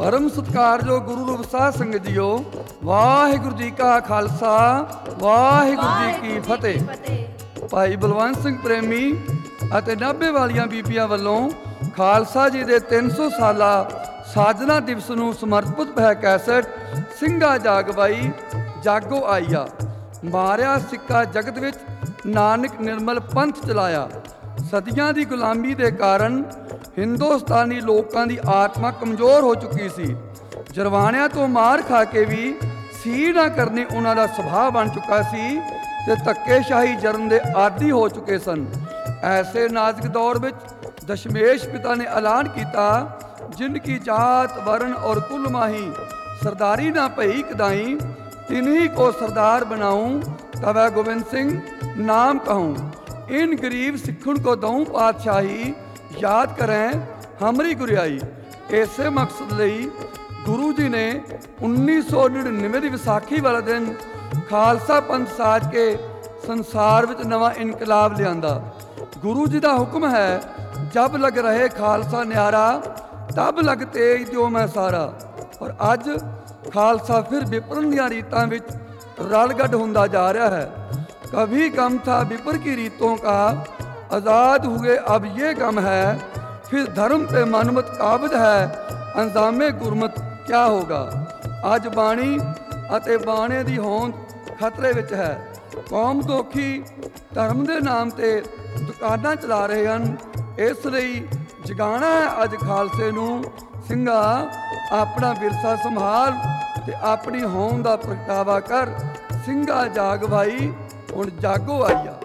परम सत्कारयोग गुरु रूप साध संगत जीओ, वाहिगुरु जी का खालसा वाहिगुरु जी की फतेह। भाई बलवंत सिंह प्रेमी ਅਤੇ 90 ਵਾਲੀਆਂ ਬੀਬੀਆਂ ਵੱਲੋਂ ਖਾਲਸਾ ਜੀ ਦੇ 300 ਸਾਲਾ ਸਾਜਨਾ ਦਿਵਸ ਨੂੰ ਸਮਰਪਿਤ ਹੈ ਕੈਸਟ ਸਿੰਘਾ ਜਾਗਵਾਈ ਜਾਗੋ ਆਈਆ। ਮਾਰਿਆ ਸਿੱਕਾ ਜਗਤ ਵਿੱਚ ਨਾਨਕ ਨਿਰਮਲ ਪੰਥ ਚਲਾਇਆ। ਸਦੀਆਂ ਦੀ ਗੁਲਾਮੀ ਦੇ ਕਾਰਨ ਹਿੰਦੁਸਤਾਨੀ ਲੋਕਾਂ ਦੀ ਆਤਮਾ ਕਮਜ਼ੋਰ ਹੋ ਚੁੱਕੀ ਸੀ। ਜਰਵਾਣਿਆਂ ਤੋਂ ਮਾਰ ਖਾ ਕੇ ਵੀ ਸੀ ਨਾ ਕਰਨੀ ਉਹਨਾਂ ਦਾ ਸੁਭਾਅ ਬਣ ਚੁੱਕਾ ਸੀ ਤੇ ਧੱਕੇਸ਼ਾਹੀ ਜਰਨ ਦੇ ਆਦੀ ਹੋ ਚੁੱਕੇ ਸਨ। ਐਸੇ ਨਾਜ਼ੁਕ ਦੌਰ ਵਿੱਚ ਦਸ਼ਮੇਸ਼ ਪਿਤਾ ਨੇ ਐਲਾਨ ਕੀਤਾ, ਜਿਨ ਕੀ ਜਾਤ ਵਰਨ ਔਰ ਕੁਲ ਮਾਹੀ ਸਰਦਾਰੀ ਨਾ ਭਈ ਕਦਾਈ, तिन्हीं को सरदार बनाऊं तब गोविंद सिंह नाम कहूं। इन गरीब सिखन को दऊं पातशाही, याद करें हमरी गुरियाई। इसे मकसद लई गुरु जी ने 1999 की विसाखी वाले दिन खालसा पंथ साज के संसार विच नवा इनकलाब लियांदा। गुरु जी का हुक्म है, जब लग रहे खालसा न्यारा तब लग तेज जो मैं सारा। और अज खालसा फिर विपरन ਦੀਆਂ रीतों ਵਿੱਚ रलगढ़ होंदा जा रहा है। कभी गम था विपर की रीतों का, आज़ाद हुए अब ये गम है। फिर धर्म पे मनमत काबिज है, अंजामे गुरमत क्या होगा। अज बाणी ਅਤੇ ਬਾਣੇ ਦੀ होंद खतरे ਵਿੱਚ है। कौम दोखी धर्म ਦੇ नाम ਤੇ दुकानां चला रहे ਹਨ। ਇਸ ਲਈ ਜਗਾਣਾ ਹੈ ਅੱਜ ਖਾਲਸੇ ਨੂੰ। ਸਿੰਘਾ ਆਪਣਾ ਵਿਰਸਾ ਸੰਭਾਲ ਤੇ ਆਪਣੀ ਹੋਂਦ ਦਾ ਪ੍ਰਗਟਾਵਾ ਕਰ। ਸਿੰਘਾ ਜਾਗ ਭਾਈ ਹੁਣ ਜਾਗੋ ਆਈਆ।